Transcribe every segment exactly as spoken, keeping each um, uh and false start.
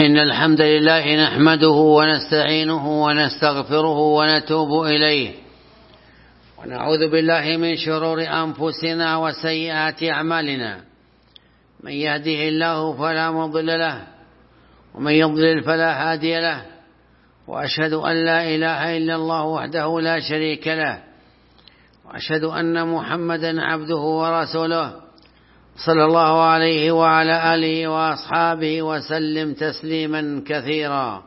إن الحمد لله نحمده ونستعينه ونستغفره ونتوب إليه، ونعوذ بالله من شرور أنفسنا وسيئات أعمالنا. من يهده الله فلا مضل له، ومن يضلل فلا هادي له، وأشهد أن لا إله إلا الله وحده لا شريك له، وأشهد أن محمدا عبده ورسوله صلى الله عليه وعلى آله وأصحابه وسلم تسليما كثيرا.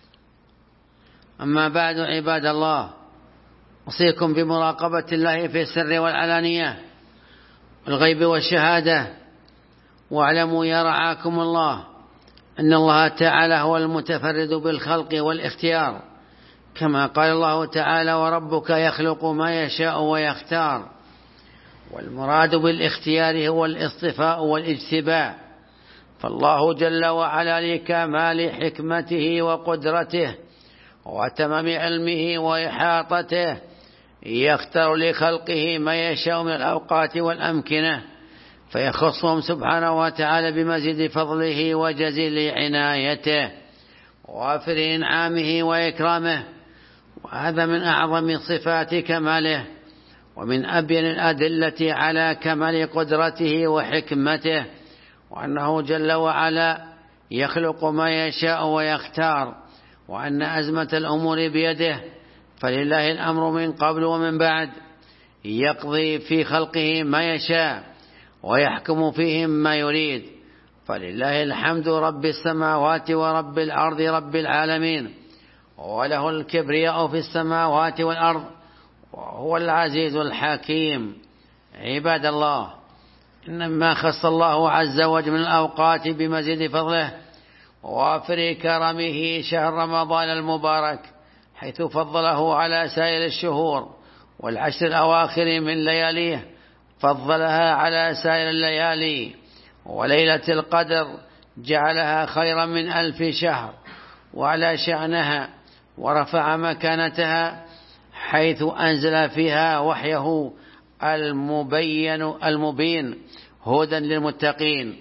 أما بعد، عباد الله، أوصيكم بمراقبة الله في السر والعلانية والغيب والشهادة، واعلموا يا رعاكم الله أن الله تعالى هو المتفرد بالخلق والاختيار، كما قال الله تعالى: وربك يخلق ما يشاء ويختار. والمراد بالاختيار هو الاصطفاء والاجتباء، فالله جل وعلا لكمال حكمته وقدرته وتمام علمه وإحاطته يختار لخلقه ما يشاء من الأوقات والأمكنة، فيخصهم سبحانه وتعالى بمزيد فضله وجزيل عنايته ووافر إنعامه وإكرامه. وهذا من أعظم صفات كماله، ومن أبين الأدلة على كمال قدرته وحكمته، وأنه جل وعلا يخلق ما يشاء ويختار، وأن أزمة الأمور بيده، فلله الأمر من قبل ومن بعد، يقضي في خلقه ما يشاء ويحكم فيهم ما يريد. فلله الحمد رب السماوات ورب الأرض رب العالمين، وله الكبرياء في السماوات والأرض، وهو العزيز الحكيم. عباد الله، إنما خص الله عز وجل من الأوقات بمزيد فضله ووافر كرمه شهر رمضان المبارك، حيث فضله على سائر الشهور، والعشر الأواخر من لياليه فضلها على سائر الليالي. وليلة القدر جعلها خيرا من ألف شهر، وعلى شأنها ورفع مكانتها، حيث أنزل فيها وحيه المبين المبين هدى للمتقين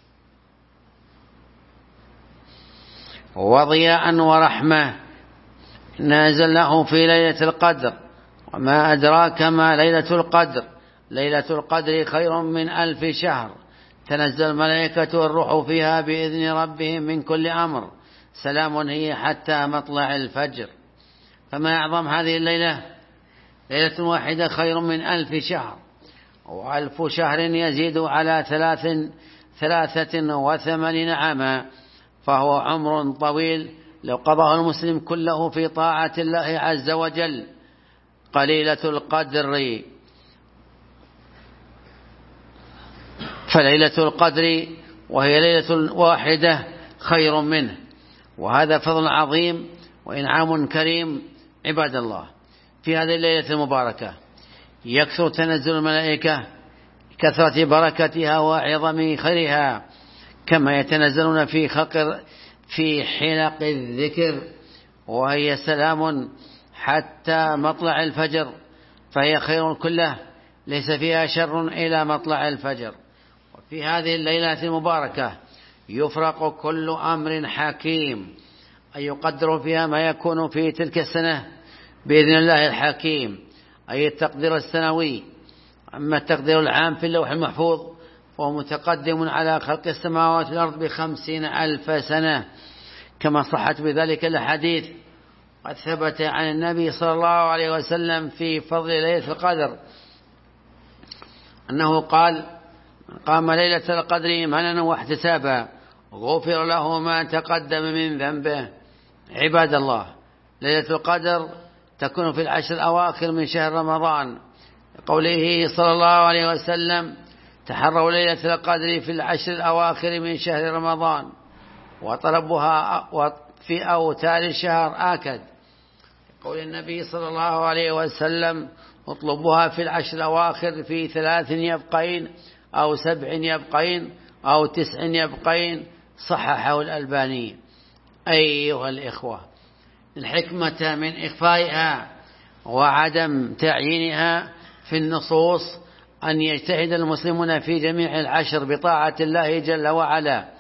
وضياء ورحمة. نازله في ليلة القدر، وما أدراك ما ليلة القدر. ليلة القدر خير من ألف شهر، تنزل الملائكة والروح فيها بإذن ربهم من كل أمر، سلام هي حتى مطلع الفجر. فما أعظم هذه الليلة، ليلة واحدة خير من ألف شهر، وألف شهر يزيد على ثلاث ثلاثة وثمانين عاما، فهو عمر طويل لو قضاه المسلم كله في طاعة الله عز وجل. قليلة القدر فليلة القدر وهي ليلة واحدة خير منه، وهذا فضل عظيم وإنعام كريم. عباد الله، في هذه الليلة المباركة يكثر تنزل الملائكة كثرة بركتها وعظم خيرها، كما يتنزلون في خلق في حلق الذكر، وهي سلام حتى مطلع الفجر، فهي خير كله، ليس فيها شر إلى مطلع الفجر. وفي هذه الليلة المباركة يفرق كل أمر حكيم، أي يقدر فيها ما يكون في تلك السنة بإذن الله الحكيم، أي التقدير السنوي. أما التقدير العام في اللوح المحفوظ فهو متقدم على خلق السماوات والأرض بخمسين ألف سنة، كما صحت بذلك الحديث. قد ثبت عن النبي صلى الله عليه وسلم في فضل ليلة القدر أنه قال: قام ليلة القدر إيمانا واحتسابا غفر له ما تقدم من ذنبه. عباد الله، ليلة القدر تكون في العشر الأواخر من شهر رمضان، قوله صلى الله عليه وسلم: تحروا ليلة القدر في العشر الأواخر من شهر رمضان، وطلبها في أوتار الشهر آكد. قول النبي صلى الله عليه وسلم: اطلبوها في العشر الأواخر في ثلاث يبقين أو سبع يبقين أو تسع يبقين، صححه الألباني. أيها الإخوة، الحكمة من إخفائها وعدم تعيينها في النصوص أن يجتهد المسلمون في جميع العشر بطاعة الله جل وعلا،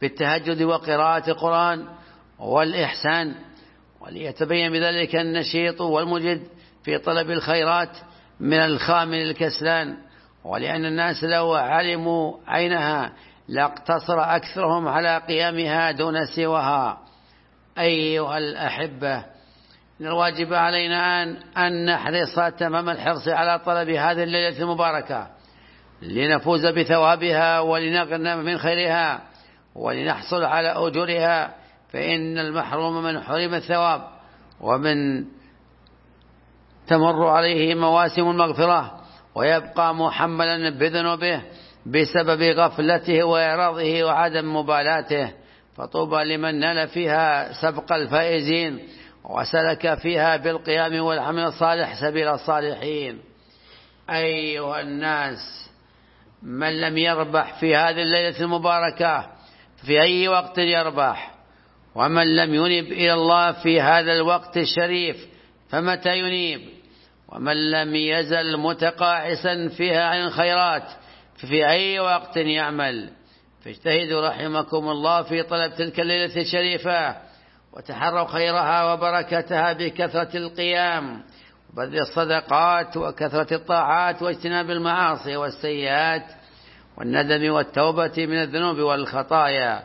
بالتهجد وقراءة القرآن والإحسان، وليتبين بذلك النشيط والمجد في طلب الخيرات من الخامل الكسلان، ولأن الناس لو علموا عينها لاقتصر أكثرهم على قيامها دون سواها. أيها الأحبة، الواجب علينا أن نحرص تمام الحرص على طلب هذه الليلة المباركة لنفوز بثوابها ولنغنم من خيرها ولنحصل على أجورها، فإن المحروم من حرم الثواب ومن تمر عليه مواسم المغفرة ويبقى محملا بذنوبه بسبب غفلته وإعراضه وعدم مبالاته. فطوبى لمن نال فيها سبق الفائزين وسلك فيها بالقيام والعمل الصالح سبيل الصالحين. أيها الناس، من لم يربح في هذه الليلة المباركة في أي وقت يربح، ومن لم ينب إلى الله في هذا الوقت الشريف فمتى ينيب، ومن لم يزل متقاعسا فيها عن الخيرات في أي وقت يعمل. فاجتهدوا رحمكم الله في طلب تلك الليلة الشريفة، وتحروا خيرها وبركتها بكثرة القيام وبذل الصدقات وكثرة الطاعات واجتناب المعاصي والسيئات والندم والتوبة من الذنوب والخطايا،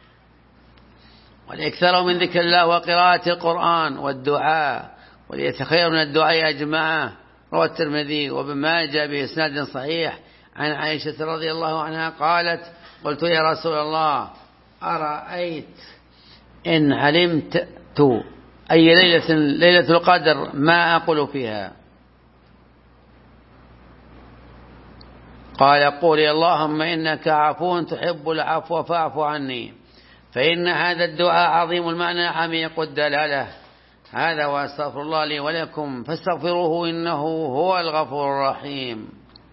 والإكثار من ذكر الله وقراءة القرآن والدعاء، وليتخير من الدعاء أجمعه. روى الترمذي وابن ماجه بإسناد صحيح عن عائشة رضي الله عنها قالت: قلت يا رسول الله أرأيت إن علمت أي ليلة ليلة القدر ما أقول فيها؟ قال: قولي اللهم إنك عفو تحب العفو فاعف عني. فإن هذا الدعاء عظيم المعنى عميق الدلالة. هذا وأستغفر الله لي ولكم فاستغفروه إنه هو الغفور الرحيم.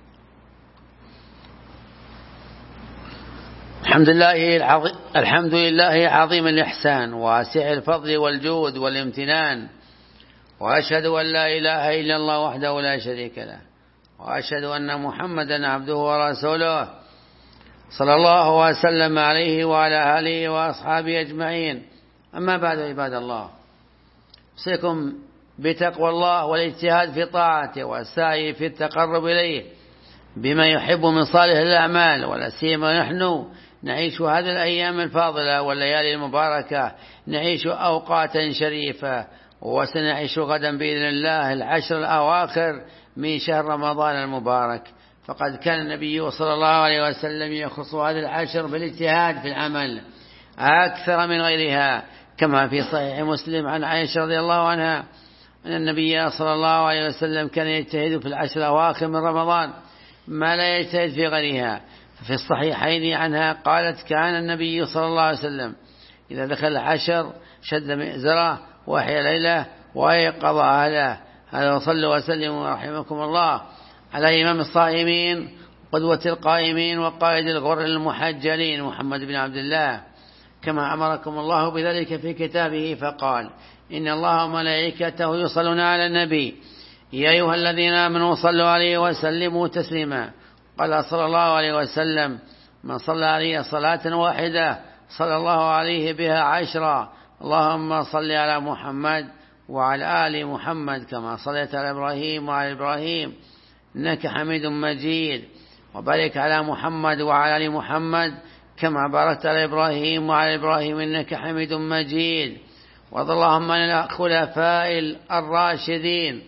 الحمد لله العظيم الحمد لله عظيم الإحسان واسع الفضل والجود والامتنان، وأشهد أن لا إله إلا الله وحده لا شريك له، وأشهد أن محمدا عبده ورسوله صلى الله وسلم عليه وعلى آله وأصحابه أجمعين. أما بعد، عباد الله، أوصيكم بتقوى الله والاجتهاد في طاعته والسعي في التقرب إليه بما يحب من صالح الأعمال، ولا سيما نحن نعيش هذه الأيام الفاضلة والليالي المباركة، نعيش أوقاتا شريفة، وسنعيش غدا بإذن الله العشر الأواخر من شهر رمضان المبارك. فقد كان النبي صلى الله عليه وسلم يخص هذه العشر بالاجتهاد في العمل أكثر من غيرها، كما في صحيح مسلم عن عائشة رضي الله عنها أن النبي صلى الله عليه وسلم كان يجتهد في العشر الأواخر من رمضان ما لا يجتهد في غيرها. في الصحيحين عنها قالت: كان النبي صلى الله عليه وسلم إذا دخل العشر شد مئزره وأحيا ليله وأيقظ أهله. هذا وصلوا وسلموا رحمكم الله على إمام الصائمين قدوة القائمين وقائد الغر المحجلين محمد بن عبد الله، كما أمركم الله بذلك في كتابه فقال: إن الله وملائكته يصلون على النبي يا أيها الذين آمنوا صلوا عليه وسلموا تسليما. قال صلى الله عليه وسلم: من صلى عليه صلاة واحدة صلى الله عليه بها عشرا. اللهم صل على محمد وعلى آل محمد كما صليت على إبراهيم وعلى إبراهيم إنك حميد مجيد، وبارك على محمد وعلى آل محمد كما باركت على إبراهيم وعلى إبراهيم إنك حميد مجيد. وارض اللهم عن الخلفاء الراشدين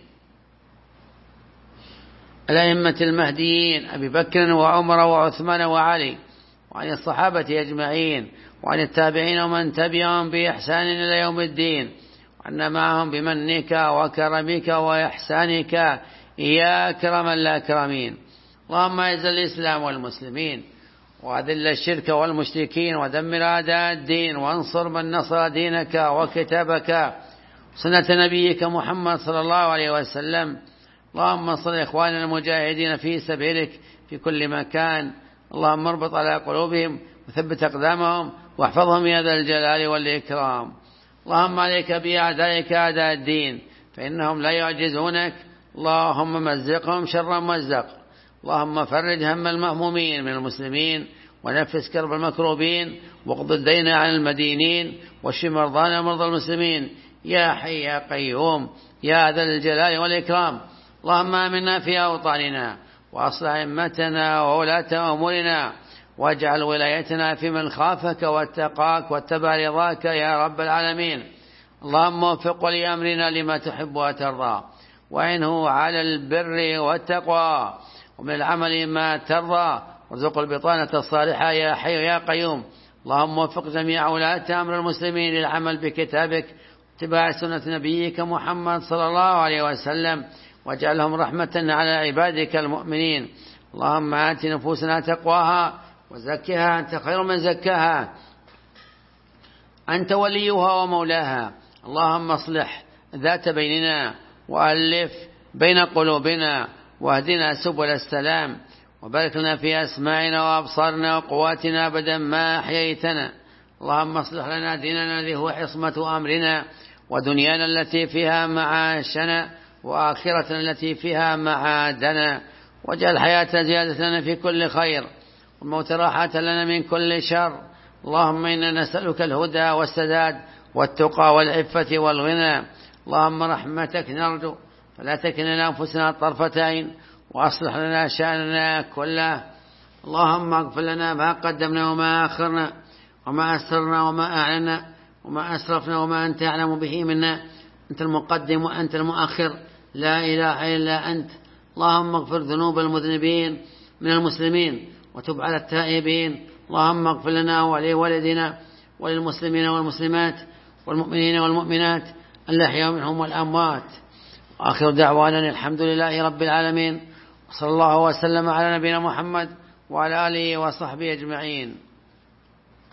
الأئمة المهديين أبي بكر وعمر وعثمان وعلي، وعن الصحابة أجمعين، وعن التابعين ومن تبعهم بإحسان إلى يوم الدين، وعنا معهم بمنك وكرمك وإحسانك يا أكرم الأكرمين. اللهم أعز الإسلام والمسلمين وأذل الشرك والمشركين ودمر أعداء الدين، وانصر من نصر دينك وكتابك سنة نبيك محمد صلى الله عليه وسلم. اللهم انصر إخواننا المجاهدين في سبيلك في كل مكان. اللهم اربط على قلوبهم وثبت أقدامهم واحفظهم يا ذا الجلال والإكرام. اللهم عليك بأعدائك أعداء الدين فإنهم لا يعجزونك. اللهم مزقهم شر مزق. اللهم فرج هم المهمومين من المسلمين ونفس كرب المكروبين، واقض الدين عن المدينين، واشف مرضانا ومرضى المسلمين، يا حي يا قيوم يا ذا الجلال والإكرام. اللهم آمنا في أوطاننا، وأصلح أئمتنا وولاة أمورنا، واجعل ولايتنا في من خافك واتقاك واتبع رضاك يا رب العالمين. اللهم وفق ولي أمرنا لما تحب وترضى، وعنه على البر والتقوى، ومن العمل ما ترضى، وارزق البطانة الصالحة يا حي يا قيوم. اللهم وفق جميع ولاة أمر المسلمين للعمل بكتابك اتباع سنة نبيك محمد صلى الله عليه وسلم، واجعلهم رحمة على عبادك المؤمنين. اللهم آت نفوسنا تقواها وزكها، أنت خير من زكاها، أنت وليها ومولاها. اللهم اصلح ذات بيننا، وألف بين قلوبنا، واهدنا سبل السلام، وبارك لنا في أسماعنا وأبصارنا وقواتنا أبدا ما أحييتنا. اللهم اصلح لنا ديننا الذي هو عصمة أمرنا، ودنيانا التي فيها معاشنا، وآخرتنا التي فيها معادنا، واجعل الحياة زيادة لنا في كل خير، والموت راحة لنا من كل شر. اللهم إنا نسألك الهدى والسداد والتقى والعفة والغنى. اللهم رحمتك نرجو، فلا تكلنا أنفسنا طرفة عين، وأصلح لنا شأننا كله. اللهم اغفر لنا ما قدمنا وما أخرنا، وما أسررنا وما أعلنا، وما أسرفنا وما أنت أعلم به منا. أنت المقدم وأنت المؤخر، لا إله إلا أنت. اللهم اغفر ذنوب المذنبين من المسلمين، وتب على التائبين. اللهم اغفر لنا ولوالدنا وللمسلمين والمسلمات والمؤمنين والمؤمنات الأحياء منهم والأموات. وآخر دعوانا الحمد لله رب العالمين، وصلى الله وسلم على نبينا محمد وعلى آله وصحبه أجمعين.